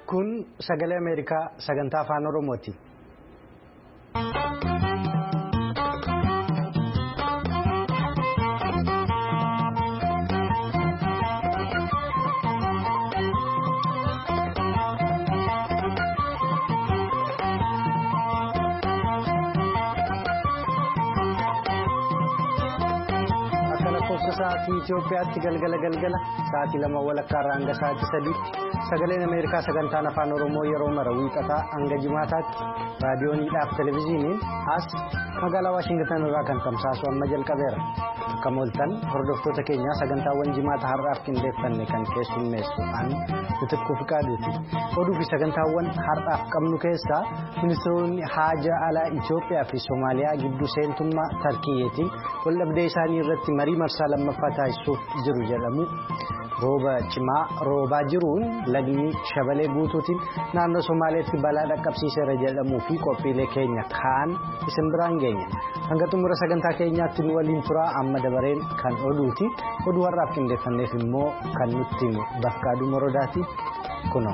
Kun sagalee Ameerikaa sagantaa afaan Oromooti. Sa'aatii Itoophiyaatti galgala sa'aatii 2 walakkaa irraa hanga sa'aatii 3tti sagaleen Ameerikaa sagantaan afaan Oromoo yeroo mara wiixataa hanga jimaataatti raadiyooniidhaaf televezyiiniin as magaalaa Waashingtan irraa kan tamsaasu amma jalqabeera. Akka mooltan hordoftoota keenyaa sagantaawwan jimaata har'aaf qindeeffanne kan keessummeessu an Mitikkuu Fiqaaduuti. Oduu fi sagantaawwan har'aaf qabnu keessaa ministeeronni haajaa alaa Itoophiyaa fi Somaaliyaa gidduu seentummaa Tarkiyyeetiin waldhabdee isaanii irratti marii marsaa lammaffaa taasisuuf jiru jedhamu. Rooba cimaa roobaa jiruun lagni shabalee guutuutiin naannoo Somaaliyaatti balaa dhaqqabsiiseera jedhamuu fi qophiilee keenya kaan isin biraan geenya. Hanga xumura sagantaa keenyaatti nu waliin turaa amma dabareen kan oduuti. Oduu har'aaf qindeeffanneef immoo kan nutti himu Bafqaaduu Morodaati kunoo.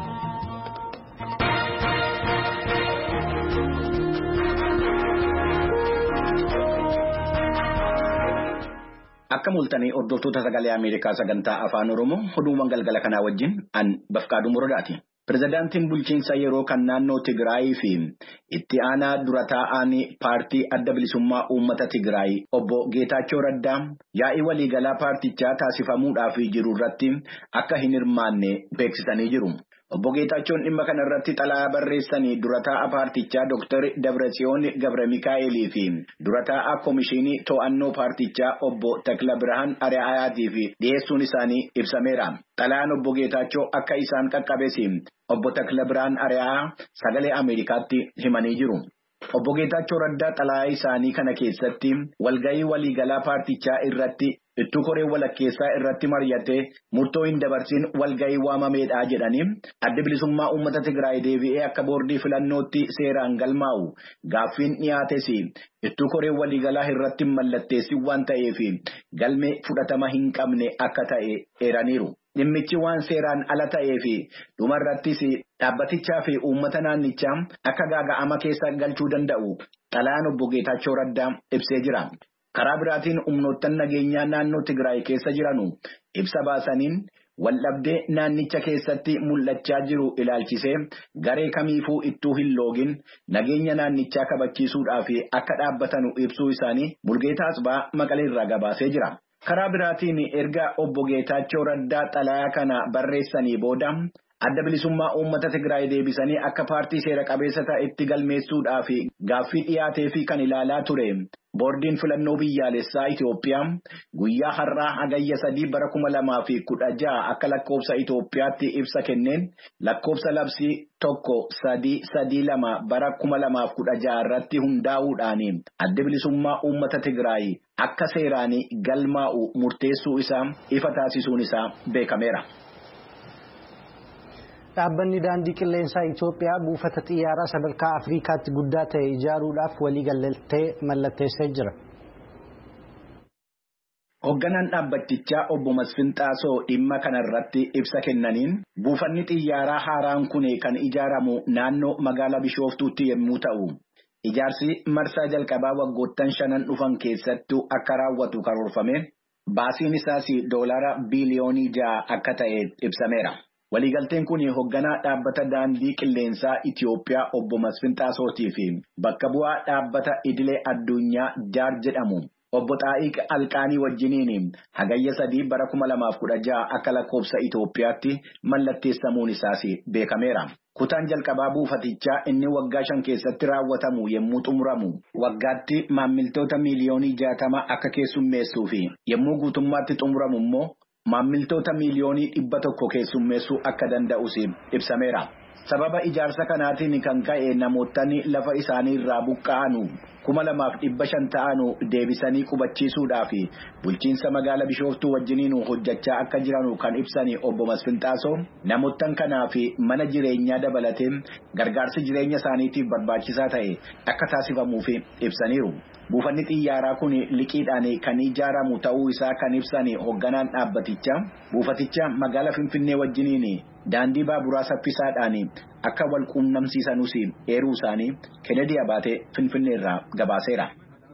Akka mul'atanii hordoftoota sagalee Ameerikaa sagantaa afaan Oromoo oduuwwan galgala kanaa wajjin an Bafqaaduu Morodaati. Pirezidaantiin bulchiinsa yeroo kan naannoo Tigraayii fi itti aanaa dura taa'aan paartii adda bilisummaa uummata Tigraayii obbo Geetaachoo Raddaa yaa'ii waliigalaa paartichaa taasifamuudhaaf jiru irratti akka hin hirmaanne beeksisanii jiru. Obbo Geetaachoon dhimma kana irratti xalayaa barreessanii dura taa'aa paartichaa Dr. Dabratsiyoon Gabra Mikaa'elii fi dura taa'aa Komishinii To'annoo paartichaa obbo Takla Birhaan Ari'aayaatiif dhiyeessuun isaanii ibsameera. Xalayaan obbo Geetaachoo akka isaan qaqqabes obbo Takla Birhaan Ari'aayaa sagalee Ameerikaatti himanii jiru. Obbo Geetaachoo Raddaa xalayaa isaanii kana keessatti walgahii waliigalaa paartichaa irratti ittuu koree walakkeessaa irratti mari'atee murtoo hin dabarsin walgahii waamameedha jedhanii adda bilisummaa uummata Tigraay deebi'ee akka boordii filannootti seeraan galmaa'u gaaffiin dhiyaates ittuu koree waliigalaa irratti mallatteessi waan ta'eef galmee fudhatama hin qabne akka ta'e eeraniiru. Dhimmichi waan seeraan ala ta'eef dhumarrattis dhaabbatichaa fi uummata naannichaa akka gaaga'ama keessa galchuu danda'u xalayaan obbo Geetaachoo Raddaa ibsee jira. Karaa biraatiin humnoottan nageenyaa naannoo Tigraay keessa jiranu ibsa baasaniin waldhabdee naannicha keessatti mul'achaa jiru ilaalchisee garee kamiifuu ittuu hin loogin nageenya naannichaa kabachiisuudhaaf akka dhaabbatanu ibsuu isaanii Mulgeetaa Asbaa Maqalee irraa gabaasee jira. Karaa biraatiin erga obbo Geetaachoo Raddaa xalayaa kana barreessanii booda adda bilisummaa uummata Tigraay deebisanii akka paartii seera qabeessa ta'etti galmeessuudhaaf gaaffii dhiyaatee fi kan ilaalaa ture. Boordiin filannoo biyyaalessaa Itoophiyaa guyyaa har'aa hagayya 3 bara 2016 akka lakkoofsa Itoophiyaatti ibsa kenneen lakkoofsa labsii 1332 bara 2016 irratti hundaa'uudhaan adda bilisummaa uummata Tigraay akka seeraan galmaa'u murteessuu isaa ifa taasisuun isaa beekameera. Dhaabbanni daandii qilleensaa Itoophiyaa buufata xiyyaaraa sadarkaa Afriikaatti guddaa ta'e ijaaruudhaaf waliigaltee mallatteessee jira. Hoogganaan dhaabbatichaa obbo Masfin Xaasoo dhimma kanarratti ibsa kennaniin buufanni xiyyaaraa haaraan kun kan ijaaramu naannoo magaalaa Bishooftuutti yommuu ta'u ijaarsi marsaa jalqabaa waggoottan 5 dhufan keessattuu akka raawwatu karoorfame baasiin isaas $6 biliyoonii akka ta'e ibsameera. Waliigalteen kun hoogganaa dhaabbata daandii qilleensaa Itoophiyaa obbo Masfin Xaasootii fi bakka bu'aa dhaabbata idilee addunyaa jaar jedhamu obbo Xaa'iq Alqaanii wajjiniin hagayya 3 bara 2016 akka lakkoofsa Itoophiyaatti mallatteessamuun isaas beekameera. Kutaan jalqabaa buufatichaa inni waggaa 5 keessatti raawwatamu yommuu xumuramu waggaatti maammiltoota miliyoonii 60 akka keessummeessuu fi yommuu guutummaatti xumuramu immoo maammiltoota miliyoonii 100 keessummeessuu akka danda'us ibsameera. Sababa ijaarsa kanaatiin kan ka'e namootni lafa isaanii irraa buqqa'anu 2,500 ta'anu deebisanii qubachiisuudhaaf bulchiinsa magaalaa Bishooftuu wajjiniin hojjechaa akka jiranu kan ibsani obbo Masfin Xaasoo namoottan kanaaf mana jireenyaa dabalatee gargaarsi jireenya isaaniitiif barbaachisaa ta'e akka taasifamuuf ibsaniiru. Buufanni xiyyaaraa kun liqiidhaan kan ijaaramu ta'uu isaa kan ibsani hoogganaan dhaabbatichaa buufaticha magaalaa Finfinnee wajjiniin daandii baaburaa saffisaadhaan akka wal quunnamsiisanus eeruu isaanii Kennedy Abaatee Finfinneerraa gabaaseera.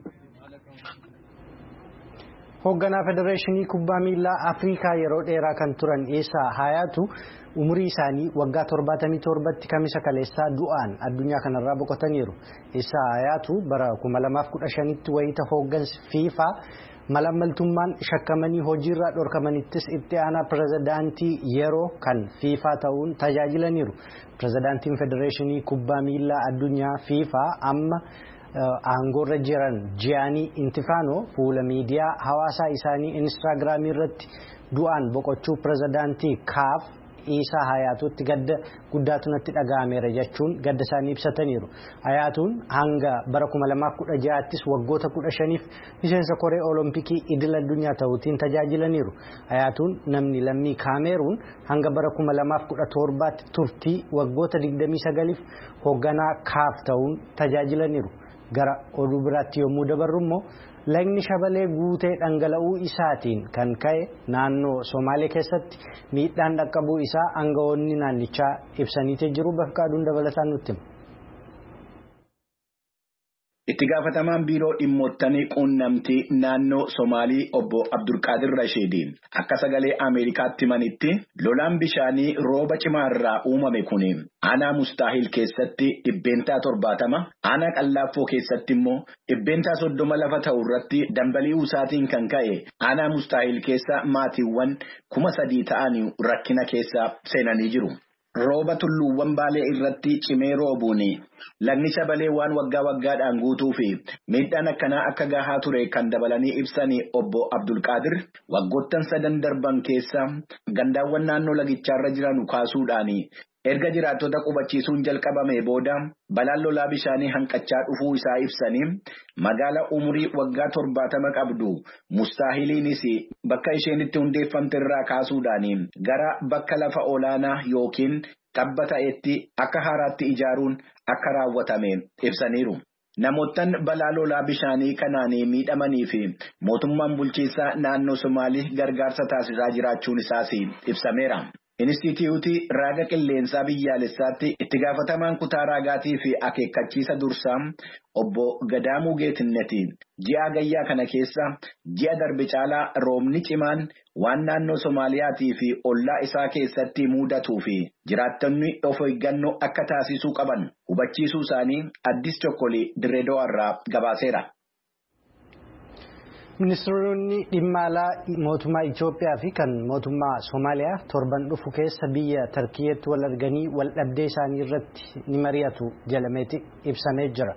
Hoogganaa Federeeshinii Kubbaa Miilaa Afrikaa yeroo dheeraa kan turan Isaa Hayaatu umurii isaanii waggaa 77tti kamisa kaleessaa du'aan addunyaa kanarraa boqotaniiru. Isaa Hayaatu bara 2015tti wayita hooggansi FIFA malaammaltummaan shakkamanii hojiirraa dhorkamanittis itti aanaa pirezidaantii yeroo kan FIFA ta'uun tajaajilaniiru. Pirezidaantiin Federeeshinii Kubbaa Miilaa addunyaa FIFA amma aangoorra jiran Gianni Infantino fuula miidiyaa hawaasaa isaanii Instagiraamii irratti du'aan boqochuu pirezidaantii CAF Isaa Hayaatuutti gadda guddaatu natti dhaga'ameera jechuun gadda isaanii ibsataniiru. Hayaatuun hanga bara 2016ttis waggoota 15f miseensa koree olompikii idil addunyaa ta'uutiin tajaajilaniiru. Hayaatuun namni lammii Kaameruun hanga bara 2017tti turtii waggoota 29f hoogganaa CAF ta'uun tajaajilaniiru. Gara oduu biraatti yommuu dabarru immoo lagni shabalee guutee dhangala'uu isaatiin kan ka'e naannoo Somaalee keessatti miidhaan dhaqqabuu isaa aangawoonni naannichaa ibsaniitii jiru. Bafqaaduun dabalataan nutti hima. Itti gaafatamaan biiroo dhimmootanii quunnamtii naannoo Somaalii obbo Abdulqaadir Rashidiin akka sagalee Ameerikaatti himanitti lolaan bishaanii rooba cimaarraa uumame kun aanaa Mustaahil keessatti 70, aanaa Qallaaffoo keessatti immoo 30 lafa ta'u irratti dambali'uu isaatiin kan ka'e aanaa Mustaahil keessa maatiiwwan 3,000 ta'anii rakkina keessa seenanii jiru. Rooba tulluuwwan baalee irratti cimee roobuun lagni shabalee waan waggaadhaan guutuu fi miidhaan akkanaa akka gahaa ture kan dabalanii ibsanii obbo Abdulqaadir waggoottan 3 darban keessa gandaawwan naannoo lagichaarra jiran kaasuudhaan erga jiraattota qubachiisuun jalqabame booda balaan lolaa bishaanii hanqachaa dhufuu isaa ibsanii magaala umurii waggaa 70 qabdu Mustaahiliinis bakka isheen itti hundeeffamte irraa kaasuudhaan gara bakka lafa olaanaa yookiin tabba ta'etti akka haaraatti ijaaruun akka raawwatame ibsaniiru. Namoottan balaa lolaa bishaanii kanaan miidhamanii fi mootummaan bulchiinsaa naannoo Somaalii gargaarsa taasisaa jiraachuun isaas ibsameera. Inistituutii raaga qilleensaa biyyaalessaatti itti gaafatamaan kutaa raagaatii fi akeekkachiisa dursaa obbo Gadaamuu Geetinnetiin ji'a gayyaa kana keessa ji'a darbe caalaa roobni cimaan waan naannoo Somaaliyaatii fi ollaa isaa keessatti mudatuu fi jiraattonni of eeggannoo akka taasisuu qaban hubachiisuu isaanii Addis Chokkolii Direedoorraa gabaaseera. Ministeeronni dhimma alaa mootummaa Itoophiyaa fi kan mootummaa Somaaliyaa torban dhufu keessa biyya Tarkiyeetti wal arganii wal dhabdee isaanii irratti ni mari'atu jedhameeti ibsamee jira.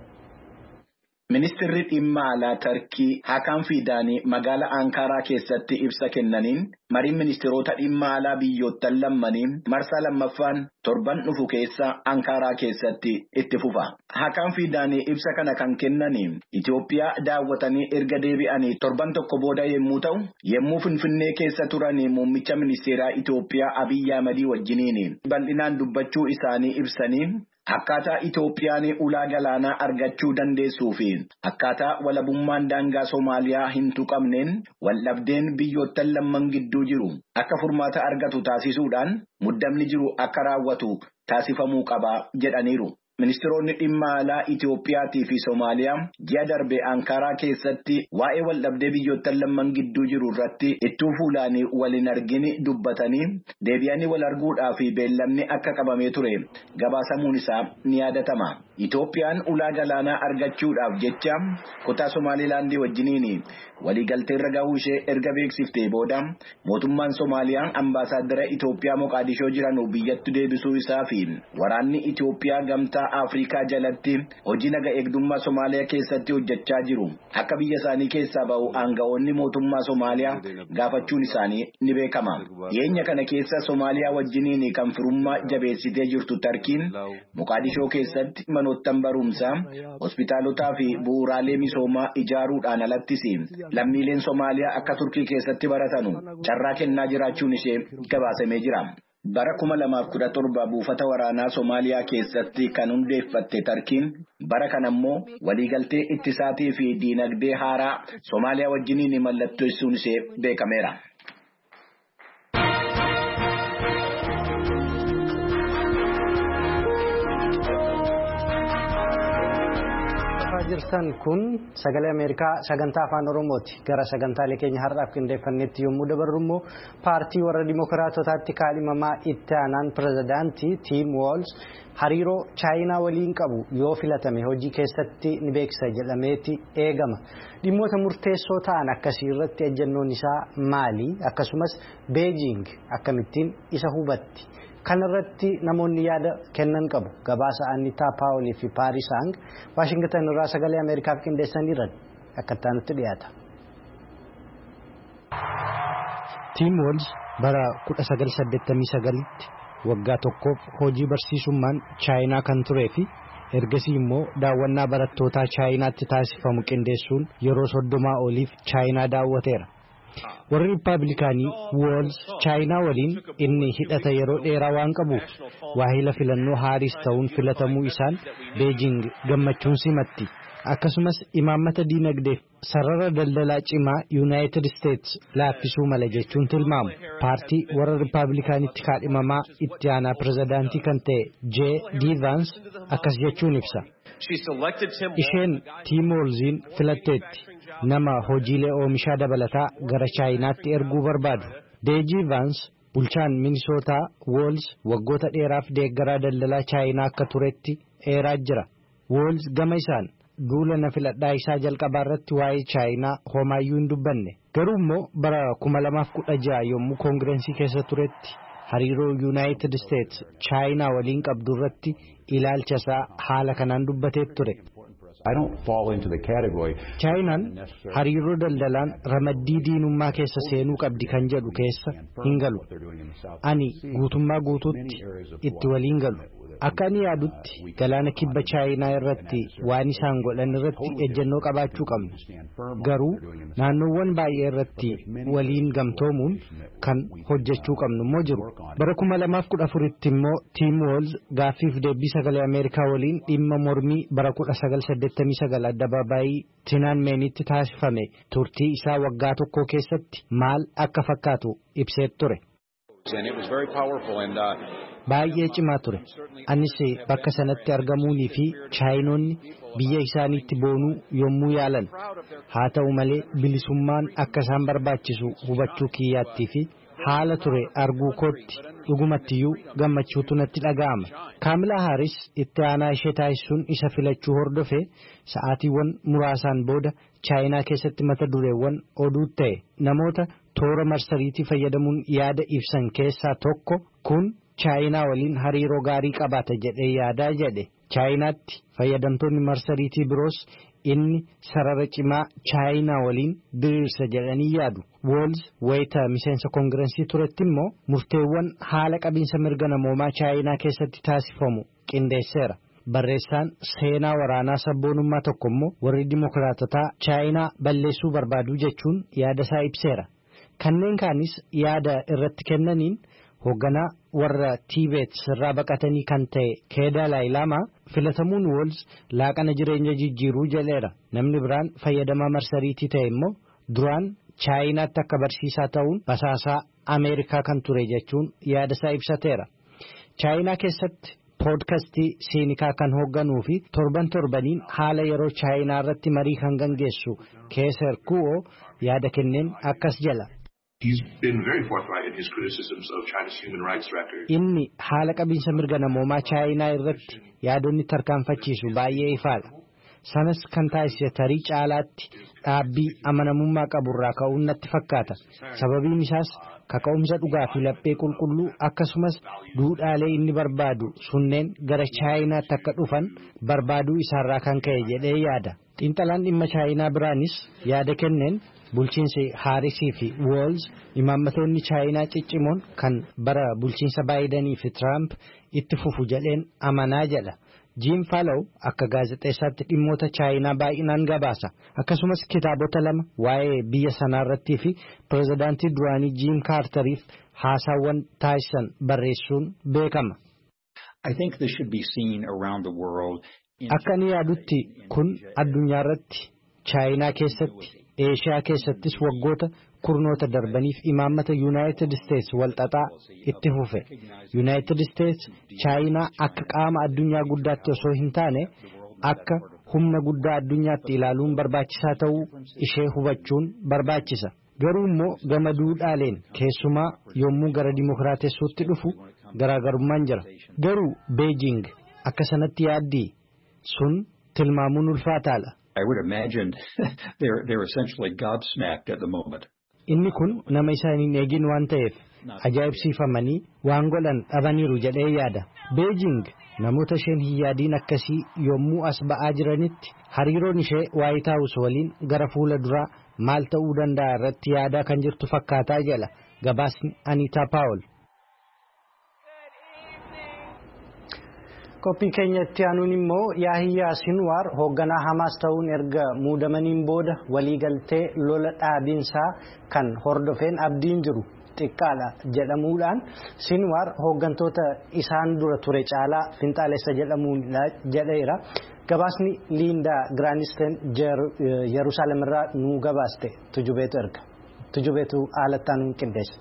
Ministeerri dhimma alaa Tarkii Hakan Fidaanii magaala Ankaraa keessatti ibsa kennaniin mariin ministeerota dhimma alaa biyyoottan lammanii marsaa lammaffaan torban dhufu keessa Ankaraa keessatti itti fufa. Hakan Fidaanii ibsa kana kan kennaniin Itoophiyaa daawwatanii erga deebi'anii torban tokko booda yommuu ta'u yommuu Finfinnee keessa turanii muummicha ministeeraa Itoophiyaa Abiyyi Ahmedii wajjiniin bal'inaan dubbachuu isaanii ibsanii akkaataa Itoophiyaan ulaa galaanaa argachuu dandeessuu fi akkaataa walabummaan daangaa Somaaliyaa hin tuqamneen waldhabdeen biyyoottan lamman gidduu jiru akka furmaata argatu taasisuudhaan muddamni jiru akka raawwatu taasifamuu qaba jedhaniiru. Ministeeronni dhimma alaa Itoophiyaatii fi Somaaliyaa ji'a darbe Ankaraa keessatti waa'ee waldhabdee biyyoottan lamman gidduu jiru irratti ittuu fuulaanii waliin argini dubbatanii deebi'anii wal arguudhaaf beellamni akka qabamee ture gabaasamuun isaa ni yaadatama. Itoophiyaan ulaa galaanaa argachuudhaaf jecha kutaa Somaalilaandii wajjiniin waliigalteerra gahuu ishee erga beeksiftee booda mootummaan Somaaliyaa ambaasaaddara Itoophiyaa Moqaadishoo jiran biyyatti deebisuu isaa fi waraanni Itoophiyaa gamtaa Afrikaa jalatti hojii naga eegdummaa Somaaliyaa keessatti hojjechaa jiru akka biyya isaanii keessaa ba'u aangawoonni mootummaa Somaaliyaa gaafachuun isaanii ni beekama. Dhiyeenya kana keessa Somaaliyaa wajjiniin kan firummaa jabeessitee jirtu Tarkiin Moqaadishoo keessatti manoottan barumsaa, hospitaalotaa fi bu'uuraalee misoomaa ijaaruudhaan alattis lammiileen Somaaliyaa akka Turkii keessatti baratanu carraa kennaa jiraachuun ishee gabaasamee jira. Bara 2017 buufata waraanaa Somaaliyaa keessatti kan hundeeffatte Tarkiin bara kanammoo waliigaltee ittisaatii fi diinagdee haaraa Somaaliyaa wajjiniin mallatteessuun ishee beekameera. jirtan kun sagalee Ameerikaa sagantaa afaan Oromooti. Gara sagantaalee keenya har'aaf qindeeffannetti yommuu dabarru immoo paartii warra Dimookiraatotaatti kaadhimamaa itti aanaan pirezidaantii Tim Walz hariiroo Chaayinaa waliin qabu yoo filatame hojii keessatti ni beeksisa jedhameeti eegama. Dhimmoota murteessoo ta'an akkasii irratti ejjennoon isaa maali? Akkasumas Beijing akkamittiin isa hubatti? Kanarratti namoonni yaada kennan qabu. Gabaasa Annitaa Paawolii fi Paaris Hang Waashingtan irraa sagalee Ameerikaaf qindeessaniiran akka ta'anitti dhiyaata. Tim Walz bara 1989tti waggaa tokkoof hojii barsiisummaan Chaayinaa kan turee fi ergasii immoo daawwannaa barattootaa Chaayinaatti taasifamu qindeessuun yeroo 30 oliif Chaayinaa daawwateera. Warri Riippaabilikaanii Walz Chaayinaa waliin inni hidhata yeroo dheeraa waan qabuuf waahila filannoo Haaris ta'uun filatamuu isaan Beijing gammachuun simatti. Akkasumas imaammata diinagdeef sarara daldalaa cimaa United States laaffisuu mala jechuun tilmaamu. Paartii warra Riippaabilikaanitti kaadhimamaa itti aanaa pirezidaantii kan ta'e J.D. Vance akkas jechuun ibsa. Isheen Tim Walzin filatteetti. Nama hojiilee oomishaa dabalataa gara Chaayinaatti erguu barbaadu. J.D. Vance bulchaan Minisootaa Walz waggoota dheeraaf deeggaraa daldalaa Chaayinaa akka turetti eeraa jira. Walz gama isaan duula na filadhaa isaa jalqabaa irratti waa'ee Chaayinaa homaayyuu hin dubbanne. Garuu immoo bara 2016 yommuu koongireensii keessa turetti hariiroo United States Chaayinaa waliin qabdu irratti ilaalcha isaa haala kanaan dubbatee ture. Chaayinaan hariiroo daldalaan ramaddii diinummaa keessa seenuu qabdi kan jedhu keessa hin galu. Ani guutummaa guutuutti itti waliin galu. Akka ani yaadutti galaana kibba Chaayinaa irratti waan isaan godhan irratti ejjennoo qabaachuu qabnu. Garuu naannoowwan baay'ee irratti waliin gamtoomuun kan hojjechuu qabnu immoo jiru. Bara 2014tti immoo Tim Walz gaaffiif deebii sagalee Ameerikaa waliin dhimma mormii bara 1989 addabaabaayii Tiananmenitti taasifame turtii isaa waggaa tokko keessatti maal akka fakkaatu ibsee ture. Baay'ee cimaa ture. Anis bakka sanatti argamuunii fi Chaayinoonni biyya isaaniitti boonuu yommuu yaalan. Haa ta'u malee bilisummaan akka isaan barbaachisu hubachuu kiyyaattii fi haala ture arguu kootti dhugumattiyyuu gammachuutu natti dhaga'ama. Kaamilaa Haaris itti aanaa ishee taasisuun isa filachuu hordofe sa'aatiiwwan muraasaan booda Chaayinaa keessatti mata dureewwan oduu ta'e namoota toora marsariitii fayyadamuun yaada ibsan keessaa tokko kun Chaayinaa waliin hariiroo gaarii qabaata jedhee yaadaa jedhe. Chaayinaatti fayyadamtoonni marsariitii biroos inni sarara cimaa Chaayinaa waliin diriirsa jedhanii yaadu. Walz wayita miseensa koongireensii turetti immoo murteewwan haala qabiinsa mirga namoomaa Chaayinaa keessatti taasifamu qindeesseera. Barreessaan seenaa waraanaa sabboonummaa tokko immoo warri Dimookiraatotaa Chaayinaa balleessuu barbaadu jechuun yaada isaa ibseera. Kanneen kaanis yaada irratti kennaniin hoogganaa warra Tiibeet irraa baqatanii kan ta'e Keedaalaayi Laamaa filatamuun Walz laaqana jireenya jijjiiruu jedheera. Namni biraan fayyadamaa marsariitii ta'e immoo duraan Chaayinaatti akka barsiisaa ta'uun basaasaa Ameerikaa kan ture jechuun yaada isaa ibsateera. Chaayinaa keessatti poodkastii siinikaa kan hoogganuu fi torbaniin haala yeroo Chaayinaa irratti marii kan gaggeessu Keeser Ku'oo yaada kenneen akkas jala. Inni haala qabiinsa mirga namoomaa Chaayinaa irratti yaadonni tarkaanfachiisu baay'ee ifaadha. Sanas kan taasise tarii caalaatti dhaabbii amanamummaa qaburraa ka'uun natti fakkaata. Sababiin isaas kaka'umsa dhugaa fi laphee qulqulluu akkasumas duudhaalee inni barbaadu sunneen gara Chaayinaatti akka dhufan barbaaduu isaarraa kan ka'e jedhee yaada. Xiinxalaan dhimma Chaayinaa biraanis yaada kenneen bulchiinsi Haarisii fi Walz imaammatoonni Chaayinaa ciccimoon kan bara bulchiinsa Baayidanii fi Tiraamp itti fufu jedheen amanaa jedha. Jim Fallow akka gaazexeessaatti dhimmoota Chaayinaa baay'inaan gabaasa. Akkasumas kitaabota 2 waa'ee biyya sanaarrattii fi pirezidaantii duraanii Jim Carteriif haasaawwan taasisan barreessuun beekama. Akka ni yaadutti kun addunyaarratti Chaayinaa keessatti Eeshiyaa keessattis waggoota kurnoota darbaniif imaammata United States walxaxaa itti fufe. United States Chaayinaa akka qaama addunyaa guddaatti osoo hin taane akka humna guddaa addunyaatti ilaaluun barbaachisaa ta'uu ishee hubachuun barbaachisa. Garuu immoo gama duudhaaleen keessumaa yommuu gara dimokiraatessuutti dhufu garaagarummaan jira. Garuu Beijing akka sanatti yaaddii sun tilmaamuun ulfaataadha. I would imagine they're essentially gobsmacked at the moment. Inni kun nama isaaniin eegin waan ta'eef ajaa'ibsiifamanii waan godhan dhabaniiru jedhee yaada. Beijing namoota isheen hin yaadiin akkasii yommuu as ba'aa jiranitti hariiroon ishee White House waliin gara fuula duraa maal ta'uu danda'a irratti yaadaa kan jirtu fakkaataa jala gabaasni Anita Powell. Qophii keenyatti aanuun immoo Yahyaa Sinwaar hoogganaa Hamaas ta'uun erga muudamaniin booda waliigaltee lola dhaabinsaa kan hordofeen abdiin jiru xiqqaadha jedhamuudhaan Sinwaar hooggantoota isaan dura ture caalaa finxaalessa jedhamuun jedheera. Gabaasni Liindaa Giraanisten Yerusaalem irraa nu gabaaste tujubeetu erga. Tujubeetu haalattaan qindeessa.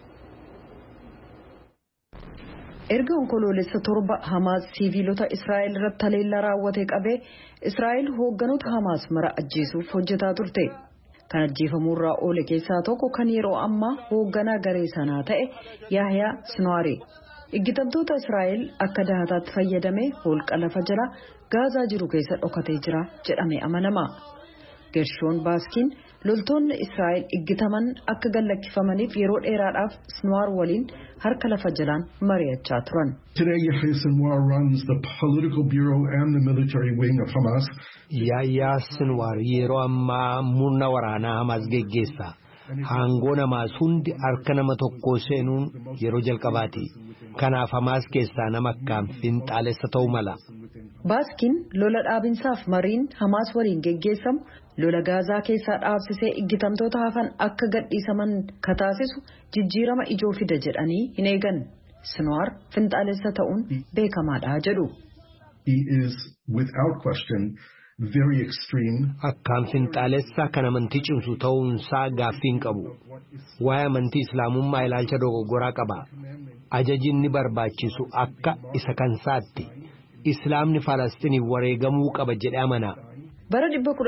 Erga onkoloolessa torba Hamaas siviilota Israa'el irratti haleellaa raawwate qabee Israa'el hoogganoota Hamaas mara ajjeesuuf hojjetaa turte. Kan ajjeefamurraa oole keessaa tokko kan yeroo ammaa hoogganaa garee sanaa ta'e Yahyaa Sinwaari. Iggitamtoota Israa'el akka dahataatti fayyadamee holqa lafa jala Gaazaa jiru keessa dhokatee jira jedhamee amanama. Gershoon Baaskiin loltoonni Israa'el iggitaman akka gallakkifamaniif yeroo dheeraadhaaf Sinwaar waliin harka lafa jalaan mari'achaa turan. Today Yahya Sinwar runs the political bureau and the military wing of Hamas. Yahyaa Sinwaar yeroo ammaa murna waraanaa Hamas geggeessa. Hangoo namaas hundi harka nama tokkoo seenuun yeroo jalqabaati. Kanaaf Hamas keessaa nama akkaan finxaalessa ta'uu mala. Baaskiin lola dhaabinsaaf mariin Hamaas waliin geggeessamu lola Gaazaa keessaa dhaabsisee iggitamtoota hafan akka gadhiisaman kataasisu jijjiirama ijoo fida jedhanii hin eegan. Sinwaar finxaalessa ta'uun beekamaadha jedhu. He is without question very extreme. Akkaan finxaalessa kan amantii cimsu ta'uunsaa gaaffii hin qabu. Waa'ee amantii Islaamummaa ilaalcha dogoggoraa qaba. Ajajinni barbaachisu akka isa kansaatti. Islaamni Falastiin wareegamuu qaba jedhee amana. Bara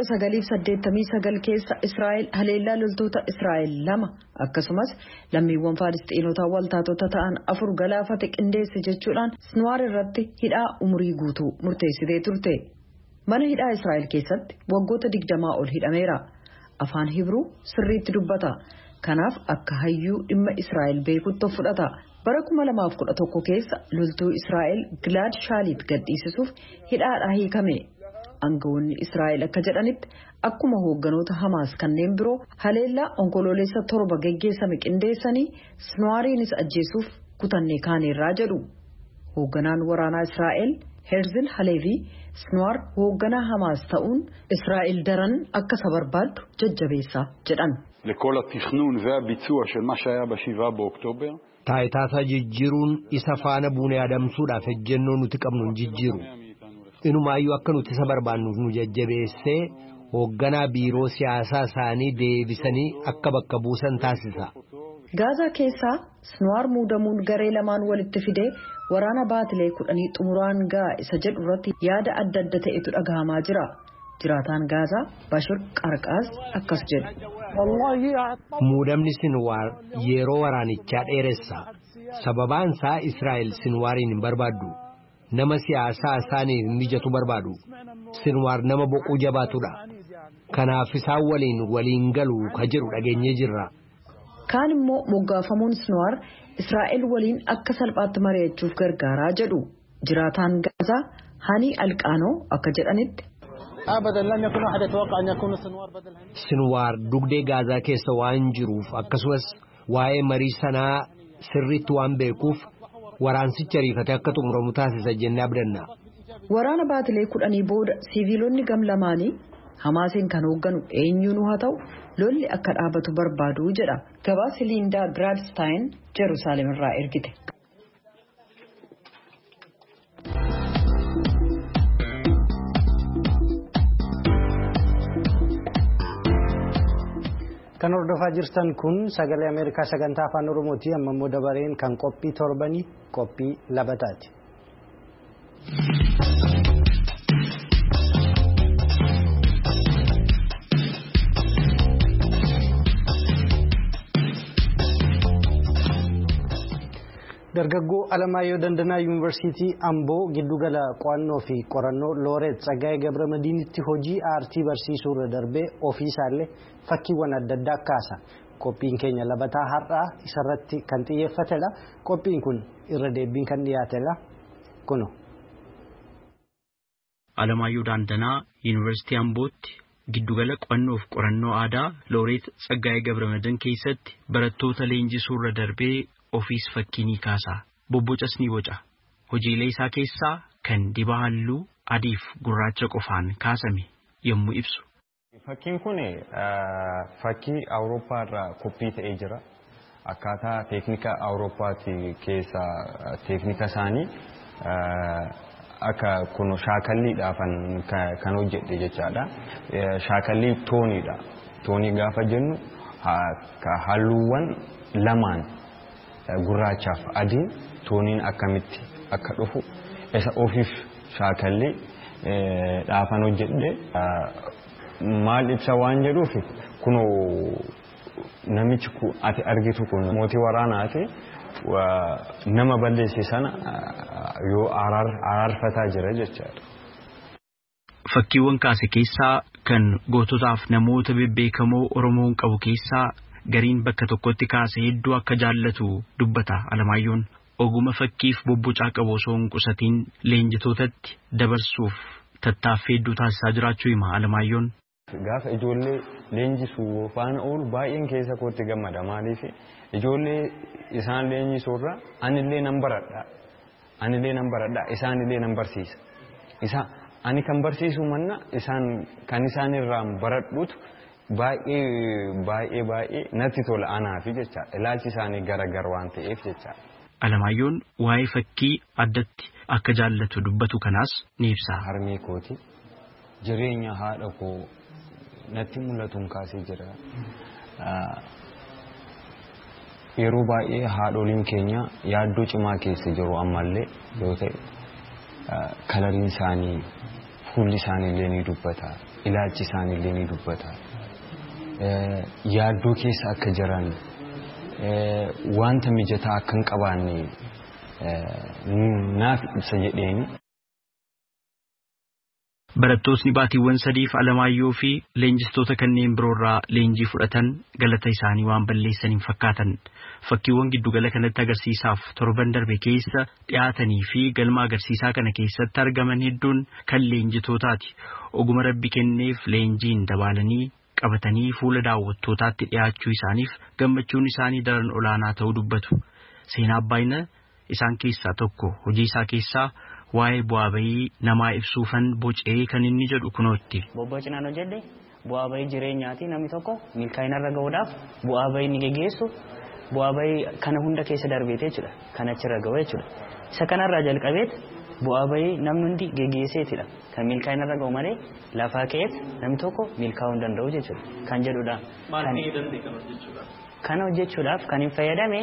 1989 keessa Israa'el haleellaa loltoota Israa'el 2 akkasumas lammiiwwan Falasxiinotaa waltaatota ta'an 4 galaafate qindeesse jechuudhaan Sinwaar irratti hidhaa umurii guutuu murteessitee turte. Mana hidhaa Israa'el keessatti waggoota 20 ol hidhameera. Afaan Hibruu sirriitti dubbata. Kanaaf akka hayyuu dhimma Israa'el beekutti fudhata. Bara 2011 keessa loltuu Israa'el Gilad Shalit gadhiisisuuf hidhaadhaa hiikame. Aangawoonni Israa'el akka jedhanitti akkuma hoogganoota Hamaas kanneen biroo haleellaa onkoloolessa torba geggeessame qindeessanii Sinwaariinis ajjeesuuf kutannee kaaneerraa jedhu. Hoogganaan waraanaa Israa'el Herzl Halevi Sinwaar hoogganaa Hamaas ta'uun Israa'el daran akka isa barbaaddu jajjabeessaa jedhan. לכל התכנון והביצוע של מה שהיה ב7 באוקטובר. Taayitaasaa jijjiiruun isa faana buunee adamsuudhaaf ejjennoo nuti qabnu jijjiiru. Inumaayyuu akka nuti isa barbaannuuf nu jajjabeessee hoogganaa biiroo siyaasaa isaanii deebisanii akka bakka buusan taasisa. Gaazaa keessaa Sinwaar muudamuun garee lamaan walitti fidee waraana baatilee 10 xumuraan ga'a isa jedhu irratti yaada adda adda ta'etu dhagahamaa jira. Jiraataan Gaazaa Bashir Qarqaas akkas jedhu. Muudamni Sinwaar yeroo waraanichaa dheeressa. Sababaan isaa Israa'el Sinwaariin hin barbaaddu. Nama siyaasaa isaaniif mijatu barbaadu. Sinwaar nama boquu jabaatudha. Kanaaf isaan waliin galu ka jedhu dhageenyee jirra. Kaan immoo moggaafamuun Sinwaar Israa'el waliin akka salphaatti mari'achuuf gargaaraa jedhu. Jiraataan Gaazaa Hani Alqaanoo akka jedhanitti. Sinwaar dugdee Gaazaa keessa waan jiruuf akkasumas waa'ee marii sanaa sirriitti waan beekuuf waraansicha riifatee akka xumuramu taasisa jennee abdanna. Waraana baatilee 10 booda siviilonni gam lamaanii Hamaasiin kan hoogganu eenyuun haa ta'u lolli akka dhaabatu barbaadu jedha. Gabaasa Liindaa Giraansten Yerusaalem irraa ergite. Kan hordofaa jirtan kun sagalee Ameerikaa sagantaa afaan Oromooti. Amma immoo dabareen kan qophii torbanii qophii labataati. Dargaggoo Alamaayyoo Dandanaa Yuunivarsiitii Amboo giddugala qo'annoo fi qorannoo Looreet Tsaggaayee Gabramadiinitti hojii aartii barsiisuu irra darbee ofiisaallee fakkiiwwan adda addaa kaasa. Qophiin keenya labataa har'aa isarratti kan xiyyeeffatedha. Qophiin kun irra deebiin kan dhiyaatedha. Kuno. Alamaayyoo Dandanaa Yuunivarsiitii Ambootti giddugala qo'annoo fi qorannoo aadaa Looreet Tsaggaayee Gabramadiin keessatti barattoota leenjisuu irra darbee ofiis fakkii ni kaasa. Bobbocas ni boca. Hojiilee isaa keessaa kan dibaa halluu adiif gurraacha qofaan kaasame yommuu ibsu. Fakkiin kun fakkii Awurooppaa irraa koppii ta'ee jira. Akkaataa teeknika Awurooppaatti keessa teeknika isaanii akka kun shaakalliidhaafan kan hojjedhe jechaadha. Shaakallii tooniidha. Toonii gaafa jennu halluuwwan lamaan gurraachaaf adiin tooniin akkamitti akka dhufu isa ofiif shaakallee dhaafan hojjedhe maal ibsa waan jedhuuf kun namichi ati argitu kun mootii waraanaati nama balleesse sana yoo araarfataa jira jechaadha. Fakkiiwwan kaase keessaa kan goototaaf namoota bebbeekamoo Oromoon qabu keessaa gariin bakka tokkotti kaase hedduu akka jaallatu dubbata Alamaayyoon. Oguma fakkiif bobbocaa qabu osoo hin qusatiin leenjitootatti dabarsuuf tattaaffii hedduu taasisaa jiraachuu hima Alamaayyoon. Gaafa ijoollee leenjisuu faana oolu baay'een keessa kootti gammada. Maaliif ijoollee isaan leenjisuurra anillee nan baradha isaanillee nan barsiisa. Ani kan barsiisu manna kan isaan irraa baradhuutu baay'ee natti tola anaafi jecha ilaalchi isaanii garagar waan ta'eef jecha. Alamaayyoon waa'ee fakkii addatti akka jaallatu dubbatu kanaas ni ibsa. Harmee kooti jireenya haadha koo natti mul'atuun kaasee jira. Yeroo baay'ee haadholiin keenya yaaddoo cimaa keessa jiru ammallee yoo ta'e kalariin isaanii fuulli isaaniillee ni dubbata. Ilaalchi isaaniillee ni dubbata. Yaaddoo keessa akka jiran wanta mijataa akka hin qabaanne naaf ibsa jedheeni. Barattoonni baatiiwwan sadiif Alamaayyoo fi leenjistoota kanneen biroorraa leenjii fudhatan galata isaanii waan balleessaniin fakkaatan. Fakkiiwwan giddugala kanatti agarsiisaaf torban darbe keessa dhiyaatanii fi galma agarsiisaa kana keessatti argaman hedduun kan leenjitootaati. Oguma Rabbi kenneef leenjiin dabalanii qabatanii fuula daawwattootaatti dhiyaachuu isaaniif gammachuun isaanii daran olaanaa ta'uu dubbatu. Seenaa Abbaayina isaan keessaa tokko hojii isaa keessaa waa'ee bu'aa bahii namaa ibsuufan bocee kan inni jedhu kunootti. Bobbocinaan hojjedhe bu'aa bahii jireenyaati namni tokko milkaa'ina irra ga'uudhaaf bu'aa bahii ni geggeessu. Bu'aa bahii kana hunda keessa darbeete jechuudha. Kan achirra ga'u jechuudha. Isa kanarraa jalqabeet bu'aa bahii namni hundi geggeesseetidha. Kan milkaa'ina irra ga'u malee lafaa ka'eet namni tokko milkaa'uu hin danda'u jechuudha. Kan jedhudha. Maal ta'ee danda'e kana hojjechuudhaaf? Kana hojjechuudhaaf kan hin fayyadame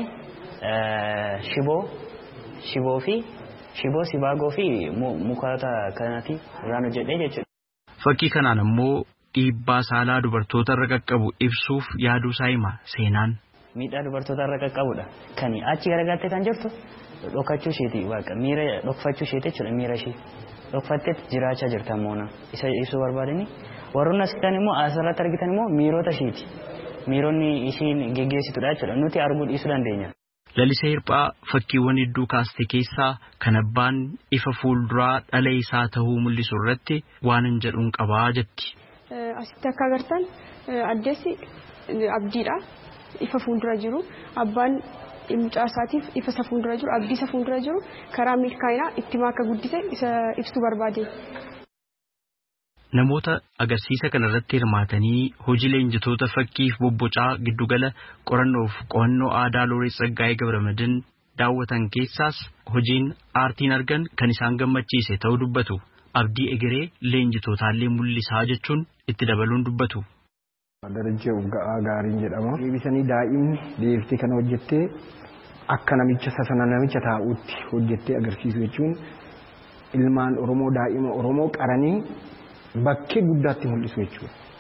shiboo sibaagoo fi mukoota kanaati irraan hojjedhee jechuudha. Fakkii kanaan ammoo dhiibbaa saalaa dubartoota irra qaqqabu ibsuuf yaaduu isaa hima seenaan. Miidhaa dubartoota irra qaqqabudha. Kan achi garagalte kan jirtu dhokachuu isheeti waaqa miira dhokfachuu isheeti jechuudha miira ishee dhokfatteet jiraachaa jirta moona isa ibsuu barbaadani warroonni asitan immoo asirratti argitan immoo miirota isheeti miironni ishiin geggeessitudha jechuudha nuti arguu dhiisuu dandeenya. Lalisee Hirphaa fakkiiwwan hedduu kaaste keessaa kan abbaan ifa fuulduraa dhala isaa ta'uu mul'isu irratti waan hin jedhuun qabaa jetti. Asitti akka agartan addeessi abdiidha. Ifa fuuldura jiru abbaan mucaa isaatiif ifa isa fuuldura jiru abdii isa fuuldura jiru karaa milkaa'inaa itti akka guddise isa ibsuu barbaade. Namoota agarsiisa kanarratti hirmaatanii hojii leenjitoota fakkiif bobbocaa giddugala qorannoof qo'annoo aadaa Looreet Tsaggaayee Gabramadiin daawwatan keessaas hojiin aartiin argan kan isaan gammachiise ta'uu dubbatu. Abdii egeree leenjitootaallee mul'isaa jechuun itti dabaluun dubbatu. Darajjee Ugga'aa Gaariin jedhama. Deebisanii daa'imni deebiftee kan hojjettee akka namicha taa'uutti hojjettee agarsiisu jechuun ilmaan Oromoo daa'ima Oromoo qaranii bakkee guddaatti mul'isu jechuudha.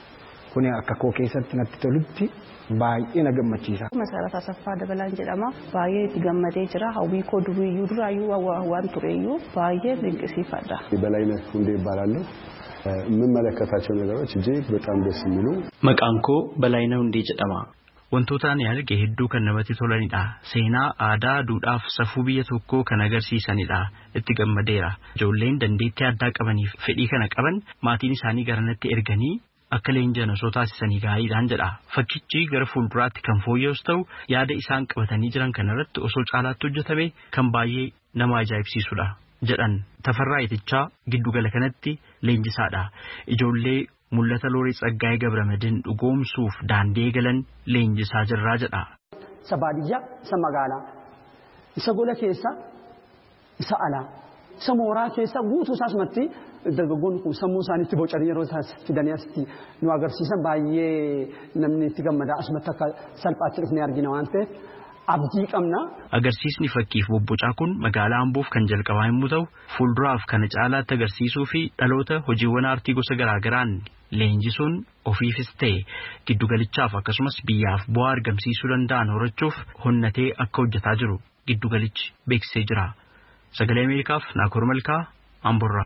Kuni akka koo keessatti natti tolutti baay'ee na gammachiisa. Masarat Asaffaa Dabalaan jedhama. Baay'ee itti gammadee jira. Hawwii koo duriyyuu duraayyuu waan tureyyuu baay'ee dinqisiifadha. በላይነህ ሁንዴ እባላለሁ። የምመለከታቸው ነገሮች እጅግ በጣም ደስ የሚሉ Maqaan koo Balaayinaa Hundee jedhama. Wantoota ani arge hedduu kan namatti tolanidha. Seenaa, aadaa, duudhaaf safuu biyya tokkoo kan agarsiisanidha. Itti gammadeera. Ijoolleen dandeettii addaa qabaniif fedhii kana qaban maatiin isaanii garanatti erganii akka leenji'an osoo taasisanii gaariidhaan jedha. Fakkichi gara fuulduraatti kan fooyya'us ta'u yaada isaan qabatanii jiran kanarratti osoo caalaatti hojjetame kan baay'ee nama ajaa'ibsiisudha jedhan. Tafarraa Itichaa giddugala kanatti leenjisaadha. Ijoollee mul'ata Loorii Tsaggaayee Gabramadin dhugoomsuuf daandii galan leenjisaa jirraa jedha. Isa baadiyyaa, isa magaalaa, isa gola keessa, isa alaa, isa mooraa keessa guutuu isaas matti dargaggoonni kun sammuu isaaniitti bocanii yeroo fidanii asitti nu agarsiisan baay'ee namni itti gammada. Asumatti akka salphaatti dhufnee argina waan ta'eef abdii qabna. Agarsiisni fakkiif bobbocaa kun magaalaa Amboof kan jalqabaa yommuu ta'u fuulduraaf kana caalaatti agarsiisuu fi dhaloota hojiiwwan aartii gosa garaagaraan leenjisuun ofiifis ta'e giddugalichaaf akkasumas biyyaaf bu'aa argamsiisuu danda'an horachuuf honnatee akka hojjetaa jiru giddugalichi beeksisee jira. Sagalee Ameerikaaf Naakoor Malkaa Amboorraa.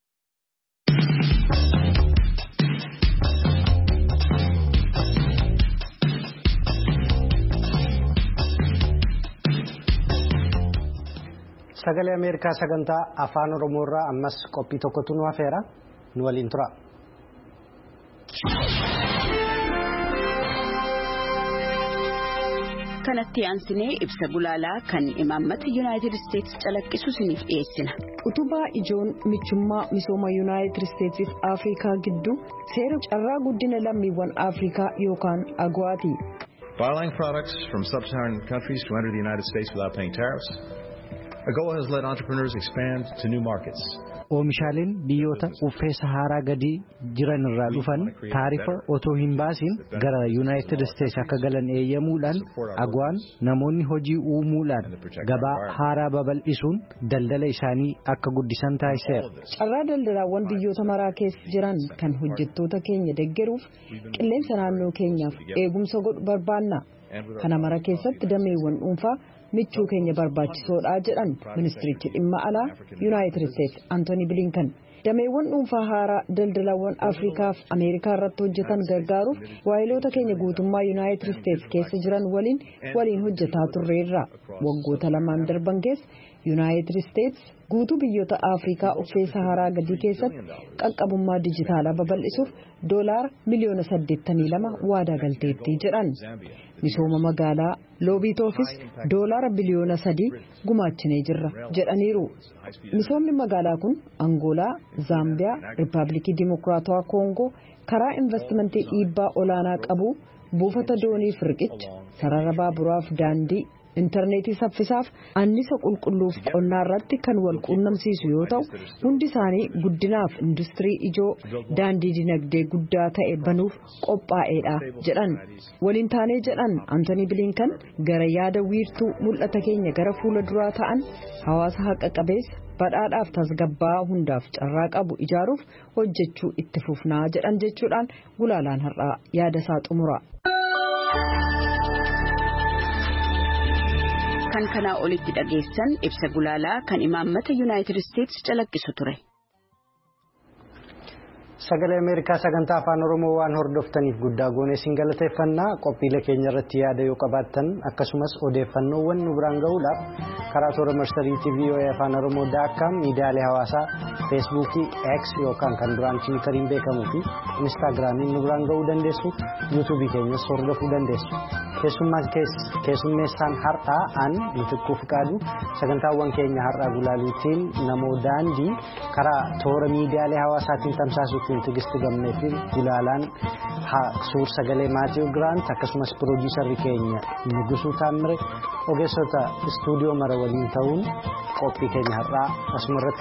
Sagalee Ameerikaa sagantaa afaan Oromoorraa ammas qophii tokkotu nu hafeera nu waliin tura. Kanatti aansinee ibsa gulaalaa kan imaammata Yuunaayitid Isteetsi calaqqisu isiniif dhiyeessina. Utubaa ijoon michummaa misooma Yuunaayitid Isteetsiif Afrikaa gidduu seera carraa guddina lammiiwwan Afrikaa yookaan AGOAti. Allowing products from sub-Saharan countries to enter the United States without paying tariffs. AGOA has led entrepreneurs expand to new markets. Oomishaaleen biyyoota uffee Saharaa gadii jiran irraa dhufan taarifa otoo hin baasin gara Yuunaayitid Isteetsi akka galan eeyyamuudhaan AGOAn namoonni hojii uumuudhaan gabaa haaraa babal'isuun daldala isaanii akka guddisan taasiseera. Carraa daldalaawwan biyyoota maraa keessa jiran kan hojjettoota keenya deeggaruuf qilleensa naannoo keenyaaf eegumsa godhu barbaanna. Kana mara keessatti dameewwan dhuunfaa michuu keenya barbaachisoodha jedhan ministirichi dhimma alaa Yuunaayitid Isteetsi Antooni Bilinkan. Dameewwan dhuunfaa haaraa daldalaawwan Afrikaaf Ameerikaa irratti hojjetan gargaaruuf waayiloota keenya guutummaa Yuunaayitid Isteetsi keessa jiran waliin hojjetaa turreerra. Waggoota lamaan darban keessa Yuunaayitid Isteetsi guutuu biyyoota Afrikaa uffee Saharaa gadii keessatti qaqqabummaa dijitaalaa babal'isuuf doolaara miliyoona 82 waadaa galteetti jedhan. Misooma magaalaa Loobiitoofis doolaara biliyoona 3 gumaachinee jirra jedhaniiru. Misoomni magaalaa kun Angoolaa, Zaambiyaa, Riippaabilikii Dimokiraatawaa Koongoo karaa investimentii dhiibbaa olaanaa qabu buufata doonii riqicha, sarara baaburaaf daandii, intarneetii saffisaaf annisa qulqulluuf qonnaa irratti kan wal quunnamsiisu yoo ta'u hundi isaanii guddinaaf industirii ijoo daandii dinagdee guddaa ta'e banuuf qophaa'eedha jedhan. Waliin taanee jedhan Antooni Bilinkan gara yaada wiirtuu mul'ata keenya gara fuula duraa ta'an hawaasa haqa qabeessa badhaadhaaf tasgabbaa'aa hundaaf carraa qabu ijaaruuf hojjechuu itti fufnaa jedhan jechuudhaan gulaalaan har'aa yaada isaa xumura. Kan kanaa olitti dhageessan ibsa gulaalaa kan imaammata Yuunaayitid Isteetsi calaqqisu ture. Sagalee Ameerikaa sagantaa afaan Oromoo waan hordoftaniif guddaa goonee isin galateeffannaa. Qophiilee keenya irratti yaada yoo qabaattan akkasumas odeeffannoowwan nu biraan gahuudhaaf karaa toora marsariitii VOA afaan Oromoo.com miidiyaalee hawaasaa Feesbuukii, X yookaan kan duraan Tiwiitariin beekamuu fi Instaagiraamiin nu biraan gahuu dandeessu. Yuutuubii keenyas hordofuu dandeessu. Keessummeessaan har'aa an Mitikkuu Fiqaaduu sagantaawwan keenya har'aa gulaaluutiin namoo daandii karaa toora miidiyaalee hawaasaatiin tamsaasuutiin Tigisti Gammee fi gulaalaan suur sagalee Maatiyoo Giraant akkasumas pirooduusarri keenya Nugusuu Taammire ogeessota istuudiyoo mara waliin ta'uun qophii keenya har'aa asumarratti